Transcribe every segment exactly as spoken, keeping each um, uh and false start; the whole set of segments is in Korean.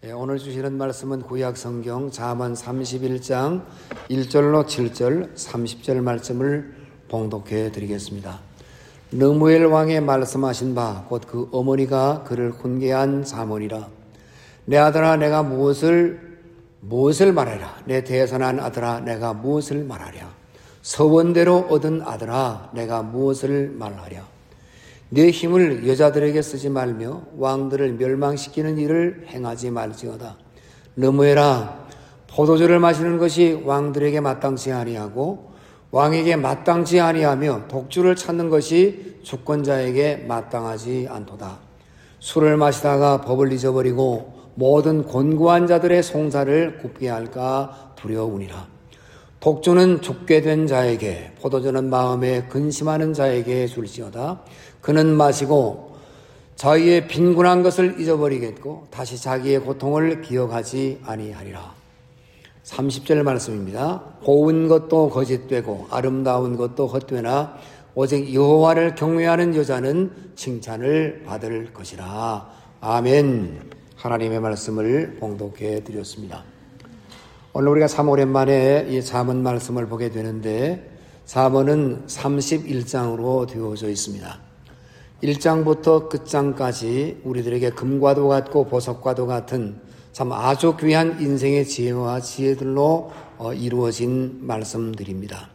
오늘 주시는 말씀은 구약 성경 잠언 삼십일 장 일 절로 칠 절, 삼십 절 말씀을 봉독해 드리겠습니다. 르무엘 왕의 말씀하신 바 곧 그 어머니가 그를 훈계한 잠언이라. 내 아들아 내가 무엇을 무엇을 말하랴. 내 대선한 아들아 내가 무엇을 말하랴. 서원대로 얻은 아들아 내가 무엇을 말하랴. 내 힘을 여자들에게 쓰지 말며 왕들을 멸망시키는 일을 행하지 말지어다. 르무엘아, 포도주를 마시는 것이 왕들에게 마땅치 아니하고 왕에게 마땅치 아니하며 독주를 찾는 것이 주권자에게 마땅하지 않도다. 술을 마시다가 법을 잊어버리고 모든 곤고한 자들의 송사를 굽게 할까 두려우니라. 독주는 죽게 된 자에게, 포도주는 마음에 근심하는 자에게 줄지어다. 그는 마시고 자기의 빈곤한 것을 잊어버리겠고 다시 자기의 고통을 기억하지 아니하리라. 삼십 절 말씀입니다. 고운 것도 거짓되고 아름다운 것도 헛되나 오직 여호와를 경외하는 여자는 칭찬을 받을 것이라. 아멘. 하나님의 말씀을 봉독해 드렸습니다. 오늘 우리가 참 오랜만에 이 잠언 말씀을 보게 되는데 잠언은 삼십일 장으로 되어져 있습니다. 일 장부터 끝장까지 우리들에게 금과도 같고 보석과도 같은 참 아주 귀한 인생의 지혜와 지혜들로 이루어진 말씀들입니다.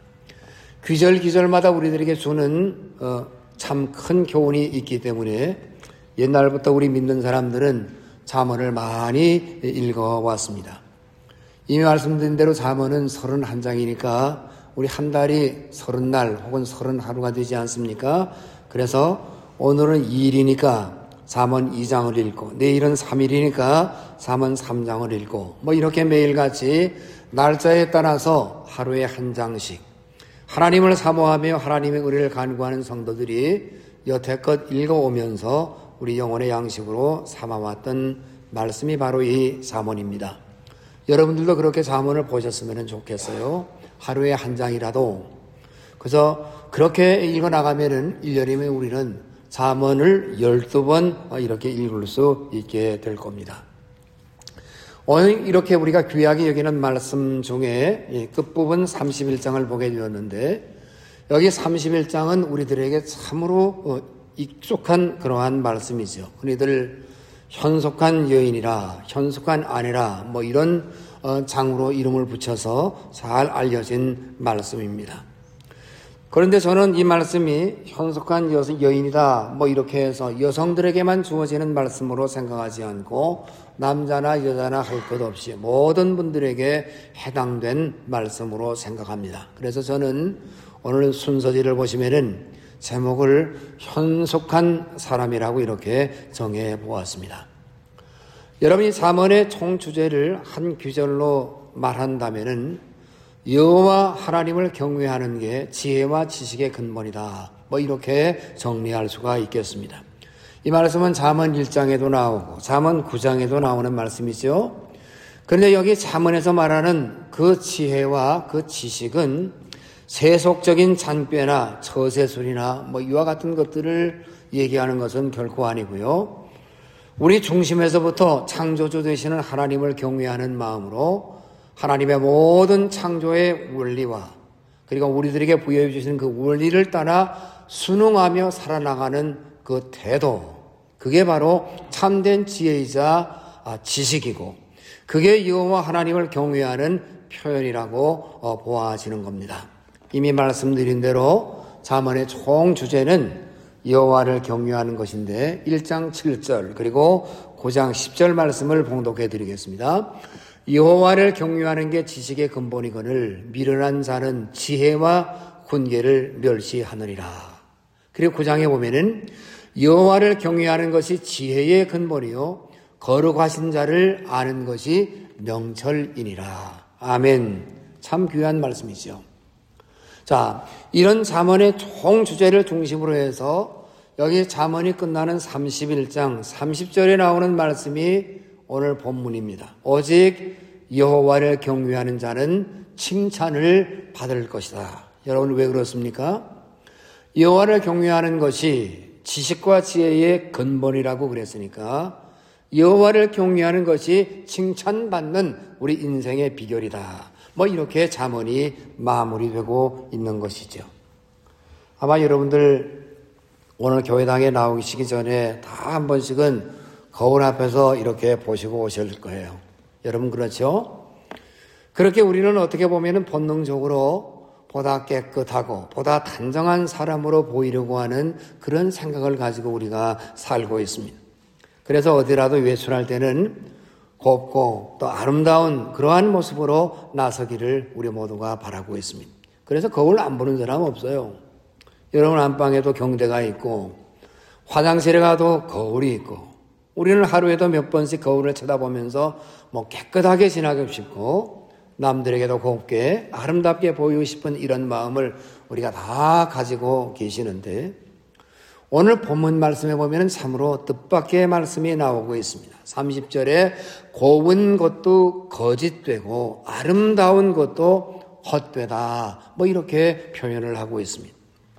귀절귀절마다 우리들에게 주는 참 큰 교훈이 있기 때문에 옛날부터 우리 믿는 사람들은 잠언을 많이 읽어왔습니다. 이미 말씀드린 대로 잠언은 서른한 장이니까 우리 한 달이 서른 날 혹은 서른 하루가 되지 않습니까? 그래서 오늘은 이 일이니까 잠언 이 장을 읽고 내일은 삼 일이니까 잠언 삼 장을 읽고 뭐 이렇게 매일같이 날짜에 따라서 하루에 한 장씩 하나님을 사모하며 하나님의 의를 간구하는 성도들이 여태껏 읽어오면서 우리 영혼의 양식으로 삼아왔던 말씀이 바로 이 잠언입니다. 여러분들도 그렇게 잠언을 보셨으면 좋겠어요. 하루에 한 장이라도. 그래서 그렇게 읽어나가면은 일 년이면 우리는 잠언을 열두 번 이렇게 읽을 수 있게 될 겁니다. 오늘 이렇게 우리가 귀하게 여기는 말씀 중에 끝부분 삼십일 장을 보게 되었는데 여기 삼십일 장은 우리들에게 참으로 익숙한 그러한 말씀이죠. 흔히들 현속한 여인이라 현속한 아내라 뭐 이런 장으로 이름을 붙여서 잘 알려진 말씀입니다. 그런데 저는 이 말씀이 현속한 여인이다 뭐 이렇게 해서 여성들에게만 주어지는 말씀으로 생각하지 않고 남자나 여자나 할 것 없이 모든 분들에게 해당된 말씀으로 생각합니다. 그래서 저는 오늘 순서지를 보시면은 제목을 현속한 사람이라고 이렇게 정해 보았습니다. 여러분이 잠언의 총 주제를 한 귀절로 말한다면은 여호와 하나님을 경외하는 게 지혜와 지식의 근본이다. 뭐 이렇게 정리할 수가 있겠습니다. 이 말씀은 잠언 일 장에도 나오고 잠언 구 장에도 나오는 말씀이죠. 그런데 여기 잠언에서 말하는 그 지혜와 그 지식은 세속적인 잔꾀나 처세술이나 뭐 이와 같은 것들을 얘기하는 것은 결코 아니고요. 우리 중심에서부터 창조주 되시는 하나님을 경외하는 마음으로 하나님의 모든 창조의 원리와 그리고 우리들에게 부여해 주시는 그 원리를 따라 순응하며 살아나가는 그 태도, 그게 바로 참된 지혜이자 지식이고 그게 여호와 하나님을 경외하는 표현이라고 보아지는 겁니다. 이미 말씀드린 대로 잠언의 총 주제는 여호와를 경외하는 것인데 일 장 칠 절 그리고 구 장 십 절 말씀을 봉독해 드리겠습니다. 여호와를 경외하는 게 지식의 근본이거늘 미련한 자는 지혜와 훈계를 멸시하느니라. 그리고 구 장에 보면은 여호와를 경외하는 것이 지혜의 근본이요 거룩하신 자를 아는 것이 명철이니라. 아멘. 참 귀한 말씀이죠. 자, 이런 잠언의 총 주제를 중심으로 해서 여기 잠언이 끝나는 삼십일 장 삼십 절에 나오는 말씀이 오늘 본문입니다. 오직 여호와를 경외하는 자는 칭찬을 받을 것이다. 여러분 왜 그렇습니까? 여호와를 경외하는 것이 지식과 지혜의 근본이라고 그랬으니까 여호와를 경외하는 것이 칭찬받는 우리 인생의 비결이다. 뭐 이렇게 잠언이 마무리되고 있는 것이죠. 아마 여러분들 오늘 교회당에 나오시기 전에 다 한 번씩은 거울 앞에서 이렇게 보시고 오실 거예요. 여러분 그렇죠? 그렇게 우리는 어떻게 보면 본능적으로 보다 깨끗하고 보다 단정한 사람으로 보이려고 하는 그런 생각을 가지고 우리가 살고 있습니다. 그래서 어디라도 외출할 때는 곱고 또 아름다운 그러한 모습으로 나서기를 우리 모두가 바라고 있습니다. 그래서 거울 안 보는 사람 없어요. 여러분 안방에도 경대가 있고 화장실에 가도 거울이 있고 우리는 하루에도 몇 번씩 거울을 쳐다보면서 뭐 깨끗하게 지나고 싶고 남들에게도 곱게 아름답게 보이고 싶은 이런 마음을 우리가 다 가지고 계시는데 오늘 본문 말씀에 보면 참으로 뜻밖의 말씀이 나오고 있습니다. 삼십 절에 고운 것도 거짓되고 아름다운 것도 헛되다. 뭐 이렇게 표현을 하고 있습니다.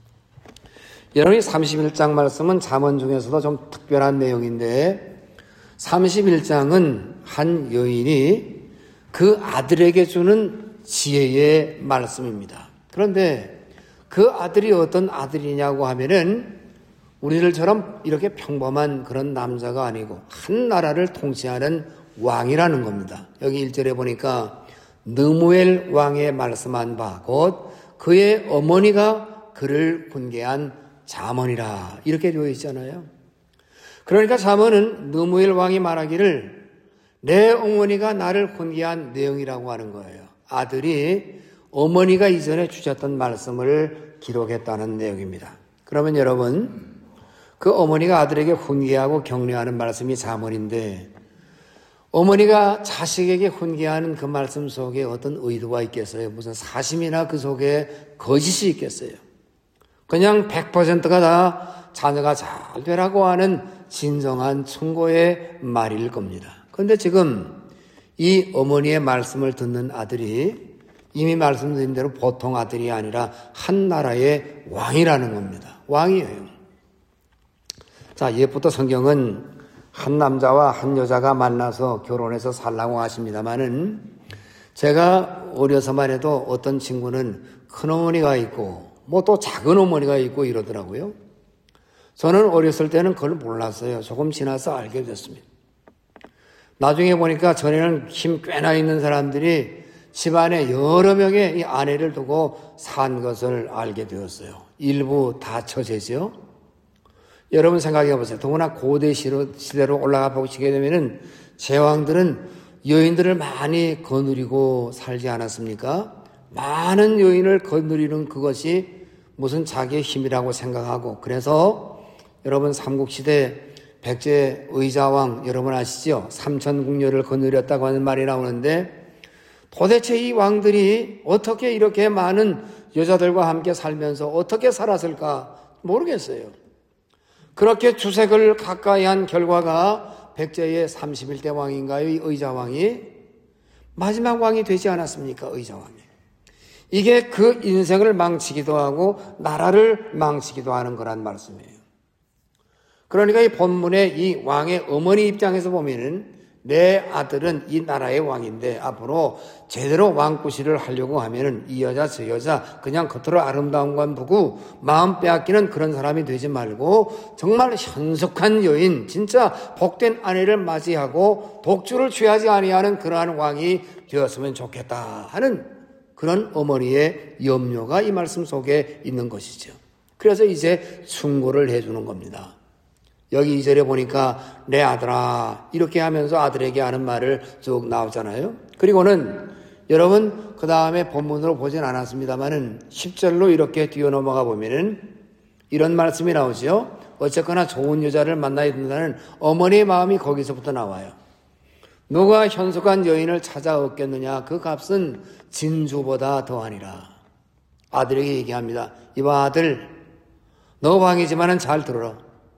여러분이 삼십일 장 말씀은 잠언 중에서도 좀 특별한 내용인데 삼십일 장은 한 여인이 그 아들에게 주는 지혜의 말씀입니다. 그런데 그 아들이 어떤 아들이냐고 하면은 우리들처럼 이렇게 평범한 그런 남자가 아니고 한 나라를 통치하는 왕이라는 겁니다. 여기 일 절에 보니까 느무엘 왕의 말씀한 바 곧 그의 어머니가 그를 훈계한 잠언이라 이렇게 되어 있잖아요. 그러니까 잠언은 느무엘 왕이 말하기를 내 어머니가 나를 훈계한 내용이라고 하는 거예요. 아들이 어머니가 이전에 주셨던 말씀을 기록했다는 내용입니다. 그러면 여러분 그 어머니가 아들에게 훈계하고 격려하는 말씀이 잠언인데 어머니가 자식에게 훈계하는 그 말씀 속에 어떤 의도가 있겠어요? 무슨 사심이나 그 속에 거짓이 있겠어요? 그냥 백 퍼센트가 다 자녀가 잘 되라고 하는 진정한 충고의 말일 겁니다. 그런데 지금 이 어머니의 말씀을 듣는 아들이 이미 말씀드린 대로 보통 아들이 아니라 한 나라의 왕이라는 겁니다. 왕이에요. 자, 옛부터 성경은 한 남자와 한 여자가 만나서 결혼해서 살라고 하십니다만은 제가 어려서만 해도 어떤 친구는 큰 어머니가 있고 뭐 또 작은 어머니가 있고 이러더라고요. 저는 어렸을 때는 그걸 몰랐어요. 조금 지나서 알게 됐습니다. 나중에 보니까 전에는 힘 꽤나 있는 사람들이 집안에 여러 명의 이 아내를 두고 산 것을 알게 되었어요. 일부 다 처제죠. 여러분 생각해 보세요. 더구나 고대 시대로 올라가 보시게 되면은 제왕들은 여인들을 많이 거느리고 살지 않았습니까? 많은 여인을 거느리는 그것이 무슨 자기의 힘이라고 생각하고 그래서 여러분 삼국시대 백제 의자왕 여러분 아시죠? 삼천궁녀를 거느렸다고 하는 말이 나오는데 도대체 이 왕들이 어떻게 이렇게 많은 여자들과 함께 살면서 어떻게 살았을까 모르겠어요. 그렇게 주색을 가까이 한 결과가 백제의 삼십일 대 왕인가요? 이 의자왕이 마지막 왕이 되지 않았습니까? 의자왕이. 이게 그 인생을 망치기도 하고 나라를 망치기도 하는 거란 말씀이에요. 그러니까 이 본문의 이 왕의 어머니 입장에서 보면은 내 아들은 이 나라의 왕인데 앞으로 제대로 왕꾸시를 하려고 하면은 이 여자 저 여자 그냥 겉으로 아름다운 건 보고 마음 빼앗기는 그런 사람이 되지 말고 정말 현숙한 여인 진짜 복된 아내를 맞이하고 독주를 취하지 아니하는 그러한 왕이 되었으면 좋겠다 하는 그런 어머니의 염려가 이 말씀 속에 있는 것이죠. 그래서 이제 충고를 해주는 겁니다. 여기 이 절에 보니까 내 아들아 이렇게 하면서 아들에게 하는 말을 쭉 나오잖아요. 그리고는 여러분 그 다음에 본문으로 보진 않았습니다만은 십 절로 이렇게 뛰어넘어가 보면은 이런 말씀이 나오죠. 어쨌거나 좋은 여자를 만나야 된다는 어머니의 마음이 거기서부터 나와요. 누가 현숙한 여인을 찾아 얻겠느냐 그 값은 진주보다 더하니라. 아들에게 얘기합니다. 이봐 아들 너 왕이지만은 잘 들어라.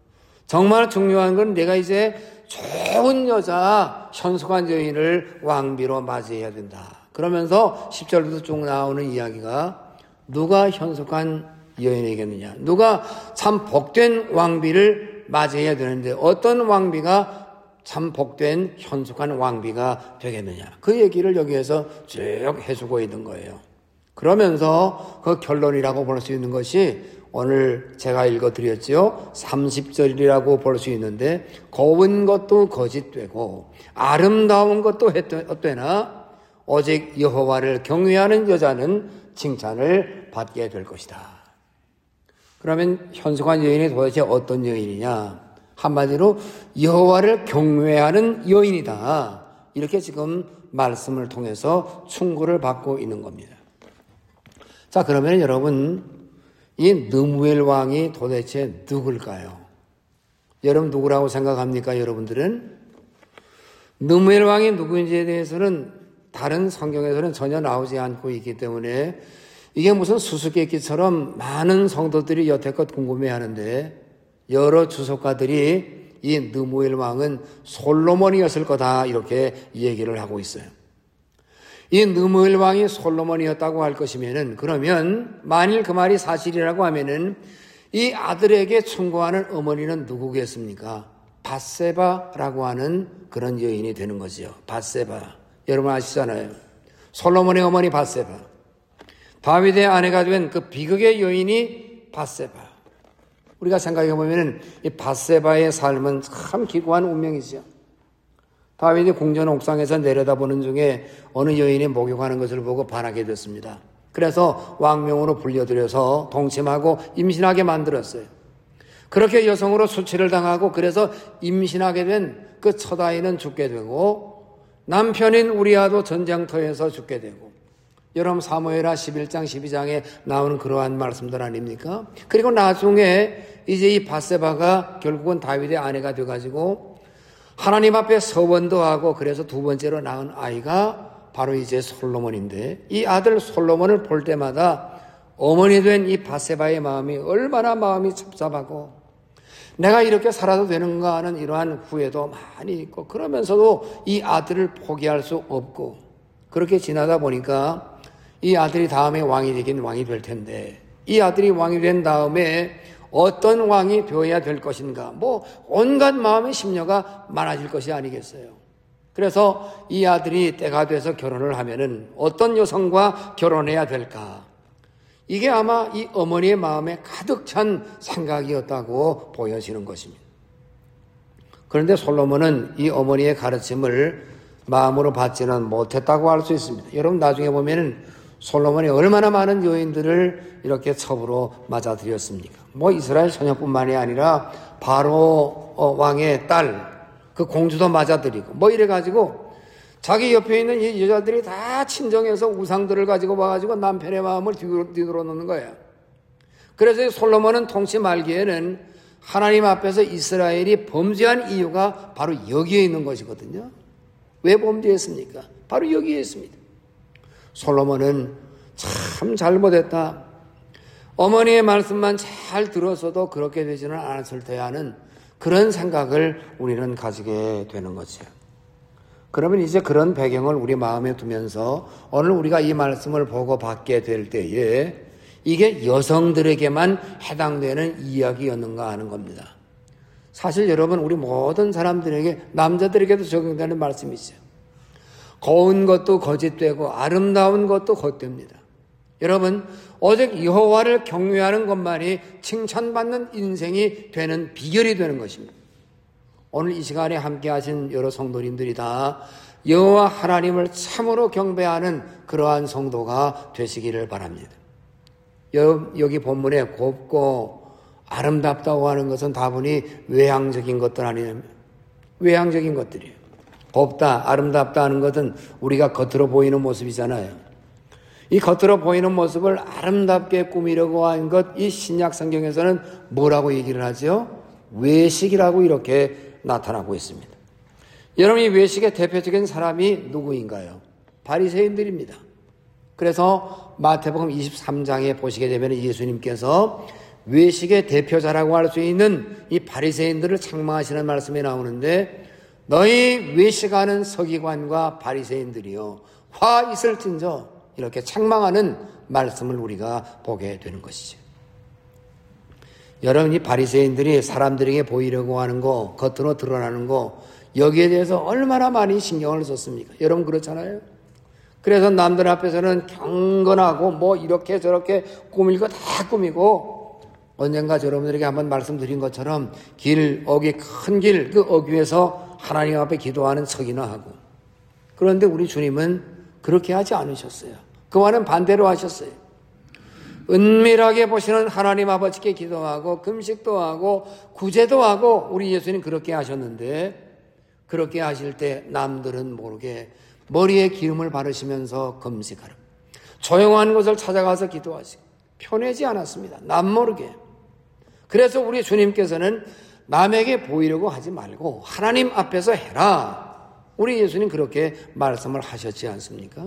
정말 중요한 건 내가 이제 좋은 여자, 현숙한 여인을 왕비로 맞이해야 된다. 그러면서 십 절부터 쭉 나오는 이야기가 누가 현숙한 여인이겠느냐. 누가 참 복된 왕비를 맞이해야 되는데 어떤 왕비가 참 복된 현숙한 왕비가 되겠느냐. 그 얘기를 여기에서 쭉 해주고 있는 거예요. 그러면서 그 결론이라고 볼 수 있는 것이 오늘 제가 읽어드렸죠. 삼십 절이라고 볼 수 있는데 고운 것도 거짓되고 아름다운 것도 헛되나 오직 여호와를 경외하는 여자는 칭찬을 받게 될 것이다. 그러면 현숙한 여인이 도대체 어떤 여인이냐? 한마디로 여호와를 경외하는 여인이다. 이렇게 지금 말씀을 통해서 충고를 받고 있는 겁니다. 자, 그러면 여러분, 이 느무엘 왕이 도대체 누굴까요? 여러분 누구라고 생각합니까? 여러분들은? 느무엘 왕이 누구인지에 대해서는 다른 성경에서는 전혀 나오지 않고 있기 때문에 이게 무슨 수수께끼처럼 많은 성도들이 여태껏 궁금해하는데 여러 주석가들이 이 느무엘 왕은 솔로몬이었을 거다 이렇게 얘기를 하고 있어요. 이 느무엘 왕이 솔로몬이었다고 할 것이면은 그러면 만일 그 말이 사실이라고 하면은 이 아들에게 충고하는 어머니는 누구겠습니까? 밧세바라고 하는 그런 여인이 되는 거죠. 밧세바. 여러분 아시잖아요. 솔로몬의 어머니 밧세바. 다윗의 아내가 된 그 비극의 여인이 밧세바. 우리가 생각해 보면은 이 밧세바의 삶은 참 기구한 운명이죠. 다윗이 궁전 옥상에서 내려다보는 중에 어느 여인이 목욕하는 것을 보고 반하게 됐습니다. 그래서 왕명으로 불려들여서 동침하고 임신하게 만들었어요. 그렇게 여성으로 수치를 당하고 그래서 임신하게 된 그 첫 아이는 죽게 되고 남편인 우리아도 전쟁터에서 죽게 되고 여러분 사무엘하 십일 장 십이 장에 나오는 그러한 말씀들 아닙니까? 그리고 나중에 이제 이 밧세바가 결국은 다윗의 아내가 돼가지고 하나님 앞에 서원도 하고 그래서 두 번째로 낳은 아이가 바로 이제 솔로몬인데 이 아들 솔로몬을 볼 때마다 어머니 된 이 밧세바의 마음이 얼마나 마음이 찹찹하고 내가 이렇게 살아도 되는가 하는 이러한 후회도 많이 있고 그러면서도 이 아들을 포기할 수 없고 그렇게 지나다 보니까 이 아들이 다음에 왕이 되긴 왕이 될 텐데 이 아들이 왕이 된 다음에 어떤 왕이 되어야 될 것인가 뭐 온갖 마음의 심려가 많아질 것이 아니겠어요. 그래서 이 아들이 때가 돼서 결혼을 하면은 어떤 여성과 결혼해야 될까 이게 아마 이 어머니의 마음에 가득 찬 생각이었다고 보여지는 것입니다. 그런데 솔로몬은 이 어머니의 가르침을 마음으로 받지는 못했다고 할 수 있습니다. 여러분 나중에 보면은 솔로몬이 얼마나 많은 여인들을 이렇게 첩으로 맞아들였습니까? 뭐 이스라엘 처녀뿐만이 아니라 바로 왕의 딸 그 공주도 맞아들이고 뭐 이래가지고 자기 옆에 있는 이 여자들이 다 친정에서 우상들을 가지고 와가지고 남편의 마음을 뒤돌아 놓는 거예요. 그래서 솔로몬은 통치 말기에는 하나님 앞에서 이스라엘이 범죄한 이유가 바로 여기에 있는 것이거든요. 왜 범죄했습니까? 바로 여기에 있습니다. 솔로몬은 참 잘못했다. 어머니의 말씀만 잘 들었어도 그렇게 되지는 않았을 테야 하는 그런 생각을 우리는 가지게 되는 거죠. 그러면 이제 그런 배경을 우리 마음에 두면서 오늘 우리가 이 말씀을 보고 받게 될 때에 이게 여성들에게만 해당되는 이야기였는가 하는 겁니다. 사실 여러분 우리 모든 사람들에게 남자들에게도 적용되는 말씀이죠. 고운 것도 거짓되고 아름다운 것도 헛됩니다. 여러분 오직 여호와를 경외하는 것만이 칭찬받는 인생이 되는 비결이 되는 것입니다. 오늘 이 시간에 함께 하신 여러 성도님들이 다 여호와 하나님을 참으로 경배하는 그러한 성도가 되시기를 바랍니다. 여기 본문에 곱고 아름답다고 하는 것은 다분히 외향적인 것들 아니냐면 외향적인 것들이에요. 곱다, 아름답다 하는 것은 우리가 겉으로 보이는 모습이잖아요. 이 겉으로 보이는 모습을 아름답게 꾸미려고 한 것, 이 신약 성경에서는 뭐라고 얘기를 하죠? 외식이라고 이렇게 나타나고 있습니다. 여러분 이 외식의 대표적인 사람이 누구인가요? 바리새인들입니다. 그래서 마태복음 이십삼 장에 보시게 되면 예수님께서 외식의 대표자라고 할 수 있는 이 바리새인들을 책망하시는 말씀이 나오는데 너희 외식하는 서기관과 바리새인들이요 화 있을진저 이렇게 책망하는 말씀을 우리가 보게 되는 것이죠. 여러분 이 바리새인들이 사람들에게 보이려고 하는 거 겉으로 드러나는 거 여기에 대해서 얼마나 많이 신경을 썼습니까? 여러분 그렇잖아요. 그래서 남들 앞에서는 경건하고 뭐 이렇게 저렇게 꾸밀 거 다 꾸미고, 언젠가 여러분들에게 한번 말씀드린 것처럼 길, 어귀, 큰 길, 그 어귀에서 하나님 앞에 기도하는 척이나 하고. 그런데 우리 주님은 그렇게 하지 않으셨어요. 그와는 반대로 하셨어요. 은밀하게 보시는 하나님 아버지께 기도하고 금식도 하고 구제도 하고, 우리 예수님 그렇게 하셨는데, 그렇게 하실 때 남들은 모르게 머리에 기름을 바르시면서 금식하라. 조용한 곳을 찾아가서 기도하시고 편하지 않았습니다. 남 모르게. 그래서 우리 주님께서는 남에게 보이려고 하지 말고 하나님 앞에서 해라. 우리 예수님 그렇게 말씀을 하셨지 않습니까?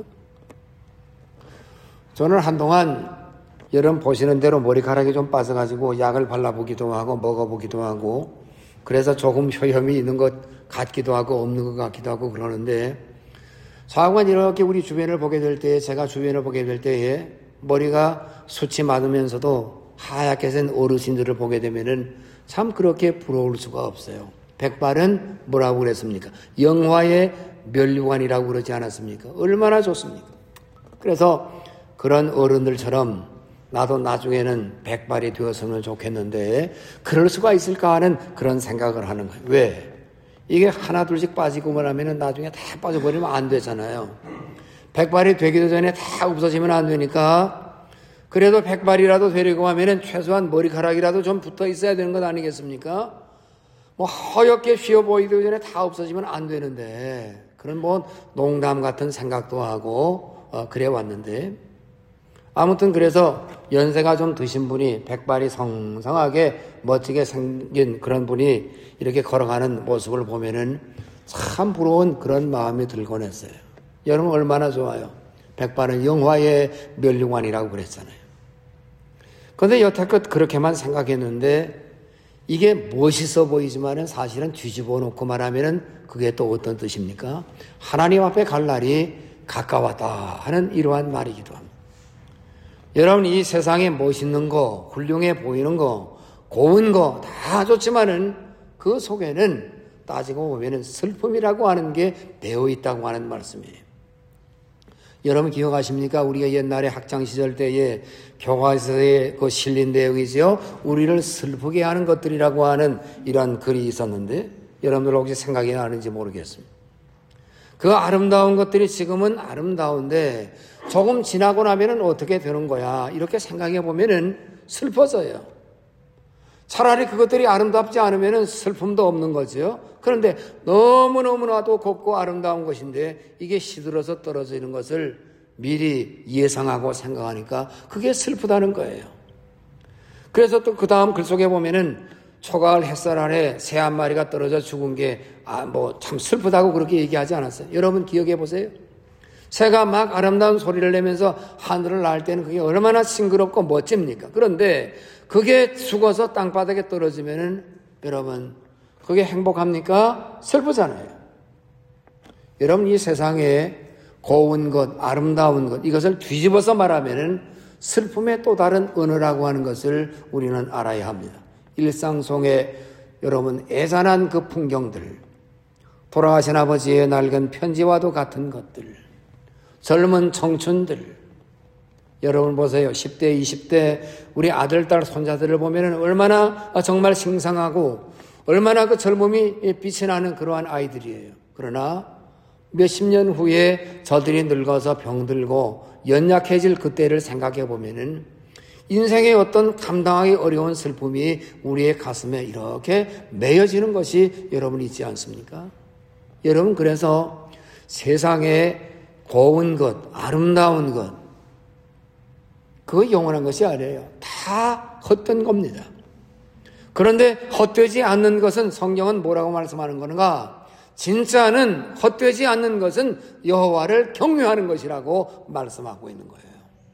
저는 한동안 여러분 보시는 대로 머리카락이 좀 빠져가지고 약을 발라보기도 하고 먹어보기도 하고, 그래서 조금 효염이 있는 것 같기도 하고 없는 것 같기도 하고 그러는데, 자꾸만 이렇게 우리 주변을 보게 될 때에, 제가 주변을 보게 될 때에 머리가 숱이 많으면서도 하얗게 된 어르신들을 보게 되면은 참 그렇게 부러울 수가 없어요. 백발은 뭐라고 그랬습니까? 영화의 면류관이라고 그러지 않았습니까? 얼마나 좋습니까? 그래서 그런 어른들처럼 나도 나중에는 백발이 되었으면 좋겠는데 그럴 수가 있을까 하는 그런 생각을 하는 거예요. 왜? 이게 하나 둘씩 빠지고만 하면은 나중에 다 빠져버리면 안 되잖아요. 백발이 되기도 전에 다 없어지면 안 되니까, 그래도 백발이라도 되려고 하면은 최소한 머리카락이라도 좀 붙어 있어야 되는 것 아니겠습니까? 뭐 허옇게 휘어 보이기 전에 다 없어지면 안 되는데, 그런 뭐 농담 같은 생각도 하고 어, 그래 왔는데, 아무튼 그래서 연세가 좀 드신 분이 백발이 성성하게 멋지게 생긴 그런 분이 이렇게 걸어가는 모습을 보면은 참 부러운 그런 마음이 들곤 했어요. 여러분 얼마나 좋아요. 백발은 영화의 면류관이라고 그랬잖아요. 그런데 여태껏 그렇게만 생각했는데, 이게 멋있어 보이지만은 사실은 뒤집어 놓고 말하면은 그게 또 어떤 뜻입니까? 하나님 앞에 갈 날이 가까웠다 하는 이러한 말이기도 합니다. 여러분, 이 세상에 멋있는 거, 훌륭해 보이는 거, 고운 거 다 좋지만은 그 속에는 따지고 보면은 슬픔이라고 하는 게 배어 있다고 하는 말씀이에요. 여러분 기억하십니까? 우리가 옛날에 학창시절 때에 교과서에 그 실린 내용이지요. 우리를 슬프게 하는 것들이라고 하는 이런 글이 있었는데, 여러분들 혹시 생각이 나는지 모르겠습니다. 그 아름다운 것들이 지금은 아름다운데 조금 지나고 나면은 어떻게 되는 거야? 이렇게 생각해 보면은 슬퍼져요. 차라리 그것들이 아름답지 않으면은 슬픔도 없는 거죠. 그런데 너무너무나도 곱고 아름다운 것인데 이게 시들어서 떨어지는 것을 미리 예상하고 생각하니까 그게 슬프다는 거예요. 그래서 또 그 다음 글 속에 보면은 초가을 햇살 아래 새 한 마리가 떨어져 죽은 게 아, 뭐 참 슬프다고 그렇게 얘기하지 않았어요. 여러분 기억해 보세요. 새가 막 아름다운 소리를 내면서 하늘을 날 때는 그게 얼마나 싱그럽고 멋집니까? 그런데 그게 죽어서 땅바닥에 떨어지면은 여러분 그게 행복합니까? 슬프잖아요. 여러분 이 세상에 고운 것, 아름다운 것 이것을 뒤집어서 말하면은 슬픔의 또 다른 언어라고 하는 것을 우리는 알아야 합니다. 일상 속에 여러분 애잔한 그 풍경들, 돌아가신 아버지의 낡은 편지와도 같은 것들, 젊은 청춘들, 여러분 보세요. 십 대, 이십 대 우리 아들, 딸, 손자들을 보면 얼마나 정말 싱상하고 얼마나 그 젊음이 빛이 나는 그러한 아이들이에요. 그러나 몇십 년 후에 저들이 늙어서 병들고 연약해질 그때를 생각해 보면은 인생의 어떤 감당하기 어려운 슬픔이 우리의 가슴에 이렇게 매여지는 것이 여러분 있지 않습니까? 여러분 그래서 세상에 고운 것, 아름다운 것 그거 영원한 것이 아니에요. 다 헛된 겁니다. 그런데 헛되지 않는 것은 성경은 뭐라고 말씀하는 건가? 진짜는 헛되지 않는 것은 여호와를 경외하는 것이라고 말씀하고 있는 거예요.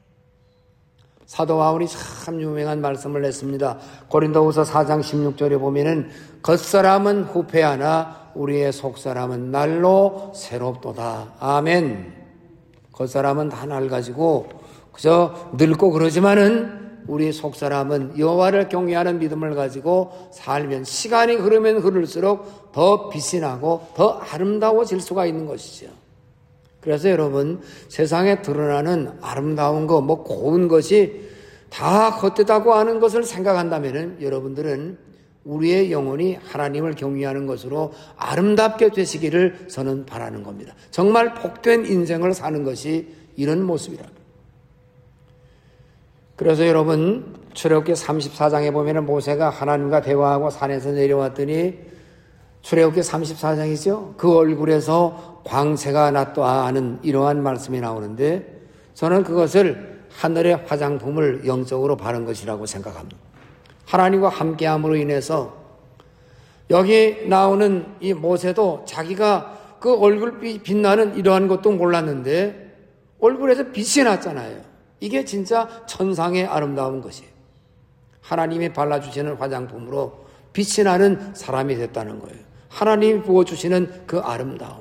사도 바울이 참 유명한 말씀을 했습니다. 고린도후서 사 장 십육 절에 보면은 겉사람은 후패하나 우리의 속사람은 날로 새롭도다. 아멘. 겉사람은 다 낡아지고 그저 늙고 그러지만은 우리 속사람은 여호와를 경외하는 믿음을 가지고 살면 시간이 흐르면 흐를수록 더 빛이 나고 더 아름다워질 수가 있는 것이죠. 그래서 여러분, 세상에 드러나는 아름다운 것, 뭐 고운 것이 다 헛되다고 하는 것을 생각한다면 여러분들은 우리의 영혼이 하나님을 경외하는 것으로 아름답게 되시기를 저는 바라는 겁니다. 정말 복된 인생을 사는 것이 이런 모습이라. 그래서 여러분, 출애굽기 삼십사 장에 보면 모세가 하나님과 대화하고 산에서 내려왔더니 출애굽기 삼십사 장이죠. 그 얼굴에서 광채가 났다 하는 이러한 말씀이 나오는데 저는 그것을 하늘의 화장품을 영적으로 바른 것이라고 생각합니다. 하나님과 함께함으로 인해서 여기 나오는 이 모세도 자기가 그 얼굴빛 빛나는 이러한 것도 몰랐는데 얼굴에서 빛이 났잖아요. 이게 진짜 천상의 아름다운 것이에요. 하나님이 발라주시는 화장품으로 빛이 나는 사람이 됐다는 거예요. 하나님이 부어주시는 그 아름다움.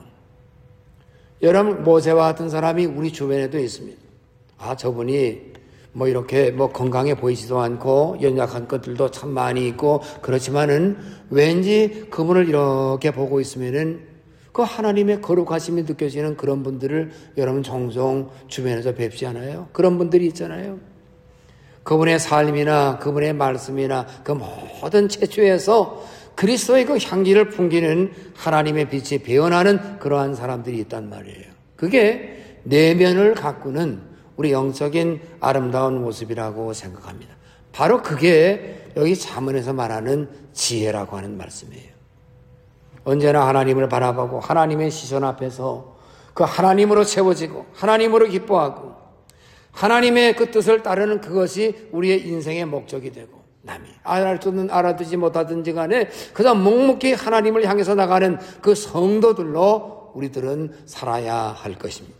여러분, 모세와 같은 사람이 우리 주변에도 있습니다. 아, 저분이 뭐 이렇게 뭐 건강해 보이지도 않고 연약한 것들도 참 많이 있고 그렇지만은 왠지 그분을 이렇게 보고 있으면은 그 하나님의 거룩하심이 느껴지는 그런 분들을 여러분 종종 주변에서 뵙지 않아요? 그런 분들이 있잖아요. 그분의 삶이나 그분의 말씀이나 그 모든 체초에서 그리스도의 그 향기를 풍기는 하나님의 빛이 배어나는 그러한 사람들이 있단 말이에요. 그게 내면을 가꾸는 우리 영적인 아름다운 모습이라고 생각합니다. 바로 그게 여기 잠언에서 말하는 지혜라고 하는 말씀이에요. 언제나 하나님을 바라보고 하나님의 시선 앞에서 그 하나님으로 채워지고 하나님으로 기뻐하고 하나님의 그 뜻을 따르는 그것이 우리의 인생의 목적이 되고 남이 알아듣든 알아듣지 못하든지 간에 그저 묵묵히 하나님을 향해서 나가는 그 성도들로 우리들은 살아야 할 것입니다.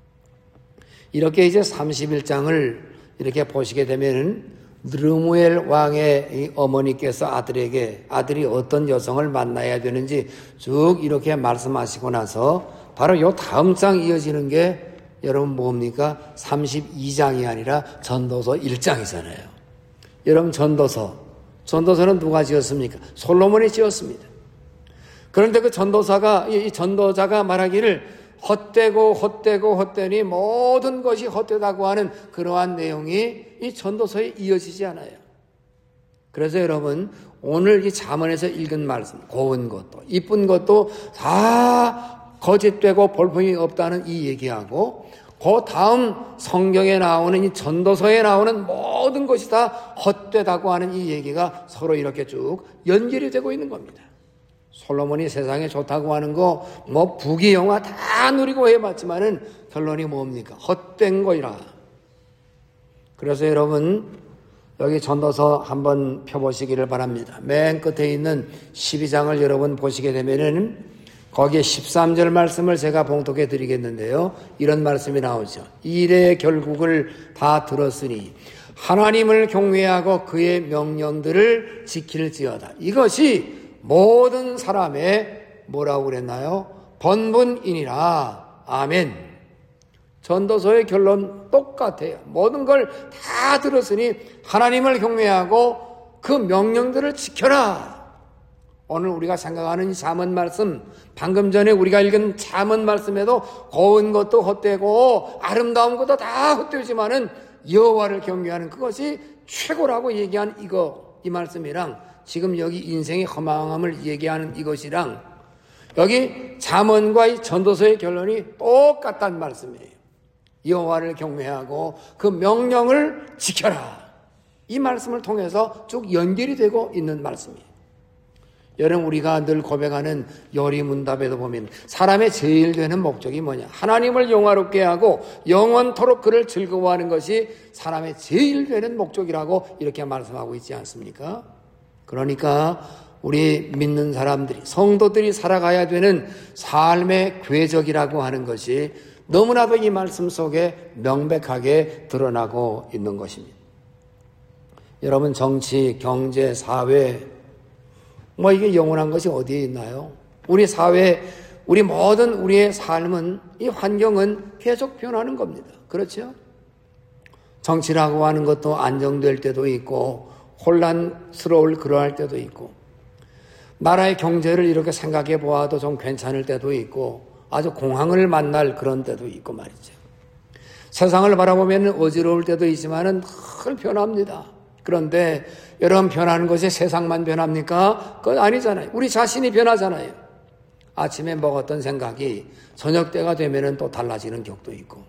이렇게 이제 삼십일 장을 이렇게 보시게 되면은 르무엘 왕의 어머니께서 아들에게 아들이 어떤 여성을 만나야 되는지 쭉 이렇게 말씀하시고 나서 바로 요 다음 장 이어지는 게 여러분 뭡니까? 삼십이 장이 아니라 전도서 일 장이잖아요. 여러분 전도서, 전도서는 누가 지었습니까? 솔로몬이 지었습니다. 그런데 그 전도사가, 이 전도자가 말하기를 헛되고 헛되고 헛되니 모든 것이 헛되다고 하는 그러한 내용이 이 전도서에 이어지지 않아요. 그래서 여러분 오늘 이 잠언에서 읽은 말씀, 고운 것도 이쁜 것도 다 거짓되고 볼품이 없다는 이 얘기하고 그 다음 성경에 나오는 이 전도서에 나오는 모든 것이 다 헛되다고 하는 이 얘기가 서로 이렇게 쭉 연결이 되고 있는 겁니다. 솔로몬이 세상에 좋다고 하는 거, 뭐 부귀 영화 다 누리고 해봤지만은 결론이 뭡니까? 헛된 거이라. 그래서 여러분 여기 전도서 한번 펴보시기를 바랍니다. 맨 끝에 있는 십이 장을 여러분 보시게 되면은 거기에 십삼 절 말씀을 제가 봉독해 드리겠는데요. 이런 말씀이 나오죠. 일의 결국을 다 들었으니 하나님을 경외하고 그의 명령들을 지킬지어다. 이것이 모든 사람의 뭐라고 그랬나요? 본분이니라. 아멘. 전도서의 결론 똑같아요. 모든 걸 다 들었으니 하나님을 경외하고 그 명령들을 지켜라. 오늘 우리가 생각하는 이 잠언 말씀, 방금 전에 우리가 읽은 잠언 말씀에도 고운 것도 헛되고 아름다운 것도 다 헛되지만은 여호와를 경외하는 그것이 최고라고 얘기한 이거, 이 말씀이랑 지금 여기 인생의 허망함을 얘기하는 이것이랑 여기 잠언과 이 전도서의 결론이 똑같다는 말씀이에요. 여호와를 경외하고 그 명령을 지켜라. 이 말씀을 통해서 쭉 연결이 되고 있는 말씀이에요. 여러분 우리가 늘 고백하는 요리문답에도 보면 사람의 제일 되는 목적이 뭐냐? 하나님을 영화롭게 하고 영원토록 그를 즐거워하는 것이 사람의 제일 되는 목적이라고 이렇게 말씀하고 있지 않습니까? 그러니까 우리 믿는 사람들이, 성도들이 살아가야 되는 삶의 궤적이라고 하는 것이 너무나도 이 말씀 속에 명백하게 드러나고 있는 것입니다. 여러분 정치, 경제, 사회 뭐 이게 영원한 것이 어디에 있나요? 우리 사회, 우리 모든 우리의 삶은, 이 환경은 계속 변하는 겁니다. 그렇죠? 정치라고 하는 것도 안정될 때도 있고 혼란스러울 그러할 때도 있고 나라의 경제를 이렇게 생각해 보아도 좀 괜찮을 때도 있고 아주 공황을 만날 그런 때도 있고 말이죠. 세상을 바라보면 어지러울 때도 있지만은 늘 변합니다. 그런데 여러분 변하는 것이 세상만 변합니까? 그건 아니잖아요. 우리 자신이 변하잖아요. 아침에 먹었던 생각이 저녁 때가 되면은 또 달라지는 격도 있고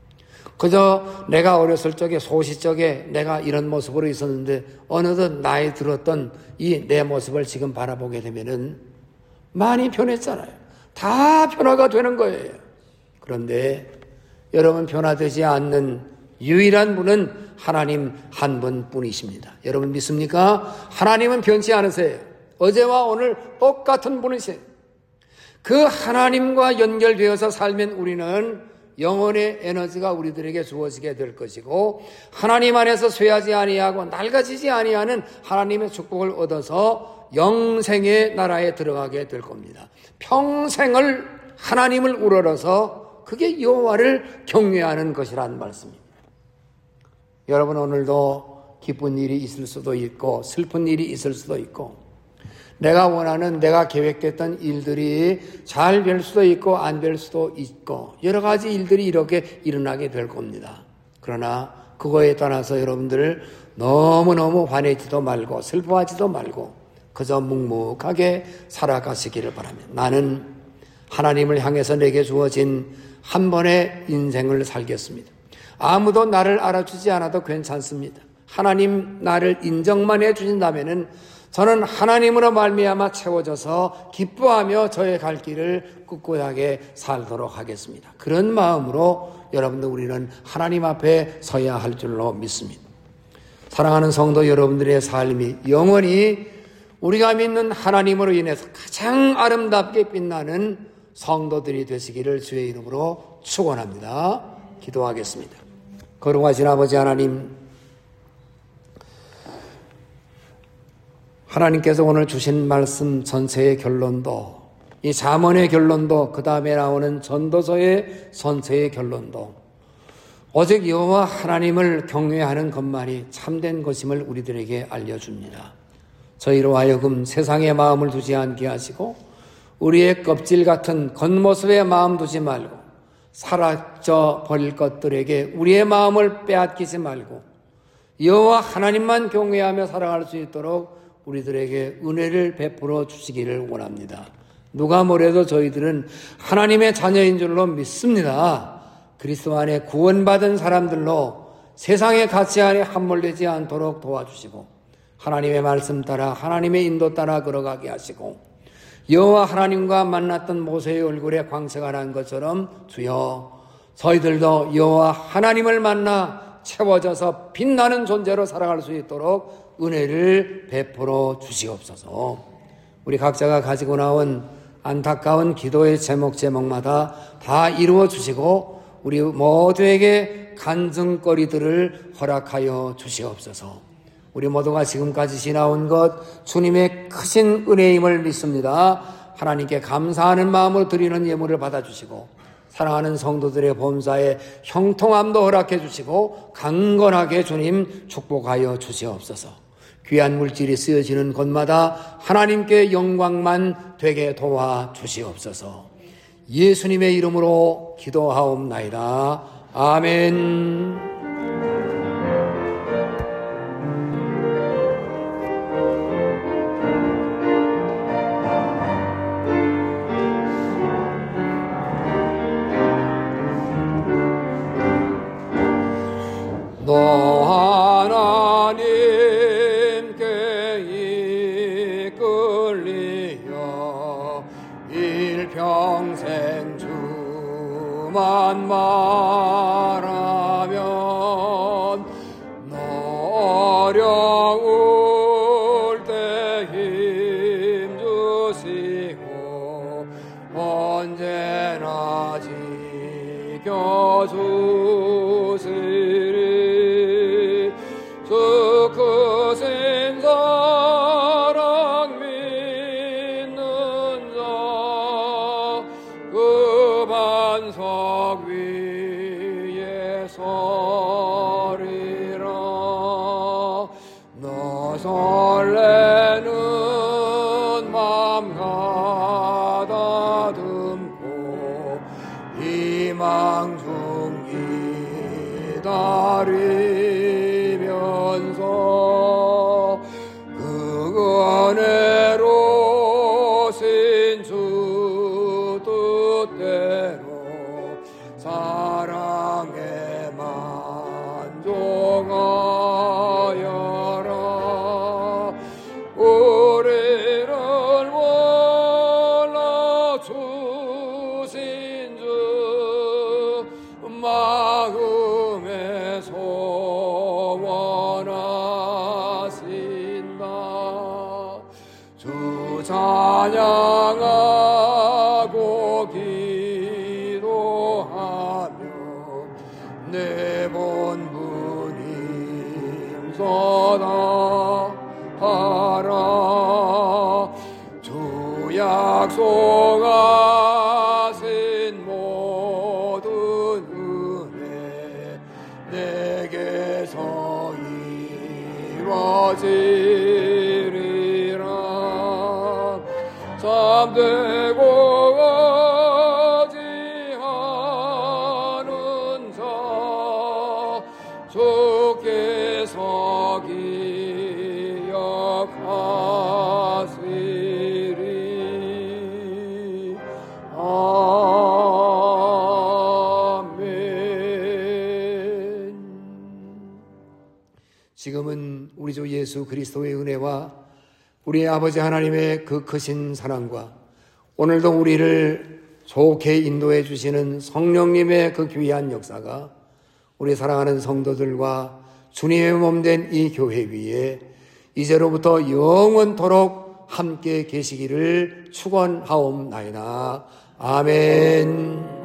그저 내가 어렸을 적에 소시적에 내가 이런 모습으로 있었는데 어느덧 나이 들었던 이 내 모습을 지금 바라보게 되면은 많이 변했잖아요. 다 변화가 되는 거예요. 그런데 여러분 변화되지 않는 유일한 분은 하나님 한 분뿐이십니다. 여러분 믿습니까? 하나님은 변치 않으세요. 어제와 오늘 똑같은 분이세요. 그 하나님과 연결되어서 살면 우리는 영혼의 에너지가 우리들에게 주어지게 될 것이고 하나님 안에서 쇠하지 아니하고 낡아지지 아니하는 하나님의 축복을 얻어서 영생의 나라에 들어가게 될 겁니다. 평생을 하나님을 우러러서 그게 여호와를 경외하는 것이라는 말씀입니다. 여러분 오늘도 기쁜 일이 있을 수도 있고 슬픈 일이 있을 수도 있고 내가 원하는 내가 계획됐던 일들이 잘 될 수도 있고 안 될 수도 있고 여러 가지 일들이 이렇게 일어나게 될 겁니다. 그러나 그거에 따라서 여러분들 너무너무 화내지도 말고 슬퍼하지도 말고 그저 묵묵하게 살아가시기를 바랍니다. 나는 하나님을 향해서 내게 주어진 한 번의 인생을 살겠습니다. 아무도 나를 알아주지 않아도 괜찮습니다. 하나님 나를 인정만 해주신다면은 저는 하나님으로 말미암아 채워져서 기뻐하며 저의 갈 길을 꿋꿋하게 살도록 하겠습니다. 그런 마음으로 여러분들 우리는 하나님 앞에 서야 할 줄로 믿습니다. 사랑하는 성도 여러분들의 삶이 영원히 우리가 믿는 하나님으로 인해서 가장 아름답게 빛나는 성도들이 되시기를 주의 이름으로 축원합니다. 기도하겠습니다. 거룩하신 아버지 하나님, 하나님께서 오늘 주신 말씀 전체의 결론도 이 잠언의 결론도 그 다음에 나오는 전도서의 전체의 결론도 오직 여호와 하나님을 경외하는 것만이 참된 것임을 우리들에게 알려줍니다. 저희로 하여금 세상의 마음을 두지 않게 하시고 우리의 껍질 같은 겉모습의 마음 두지 말고 사라져 버릴 것들에게 우리의 마음을 빼앗기지 말고 여호와 하나님만 경외하며 살아갈 수 있도록 우리들에게 은혜를 베풀어 주시기를 원합니다. 누가 뭐래도 저희들은 하나님의 자녀인 줄로 믿습니다. 그리스도 안에 구원받은 사람들로 세상의 가치 안에 함몰되지 않도록 도와주시고 하나님의 말씀 따라 하나님의 인도 따라 걸어가게 하시고 여호와 하나님과 만났던 모세의 얼굴에 광채가 난 것처럼 주여 저희들도 여호와 하나님을 만나 채워져서 빛나는 존재로 살아갈 수 있도록 은혜를 베풀어 주시옵소서. 우리 각자가 가지고 나온 안타까운 기도의 제목 제목마다 다 이루어 주시고 우리 모두에게 간증거리들을 허락하여 주시옵소서. 우리 모두가 지금까지 지나온 것 주님의 크신 은혜임을 믿습니다. 하나님께 감사하는 마음으로 드리는 예물을 받아주시고 사랑하는 성도들의 범사에 형통함도 허락해 주시고 강건하게 주님 축복하여 주시옵소서. 귀한 물질이 쓰여지는 곳마다 하나님께 영광만 되게 도와 주시옵소서. 예수님의 이름으로 기도하옵나이다. 아멘. 너 하나님께 이끌리어 일평생 주만 말하면 너 어려울 때 힘 주시고 언제나 지켜주시리. 주 크신 사랑 믿는 자 그 반석 위에 서리. 설레는 맘 가다듬고 희망 중 기다리면서 그 은혜로 신주 뜻대로 사랑에 만족하여라. 우리를 몰라 주신 주 마음에 소원하신다. 주 찬양하고 기도하며 내 본분 힘써다 하라. 주 약속하신 모든 은혜 내게서 이루어지리라. 잠들고 가지 않은 자 주께서 기억하시리. 아멘. 지금은 우리 주 예수 그리스도의 은혜와 우리 아버지 하나님의 그 크신 사랑과 오늘도 우리를 좋게 인도해 주시는 성령님의 그 귀한 역사가 우리 사랑하는 성도들과 주님의 몸된 이 교회 위에 이제로부터 영원토록 함께 계시기를 축원하옵나이다. 아멘.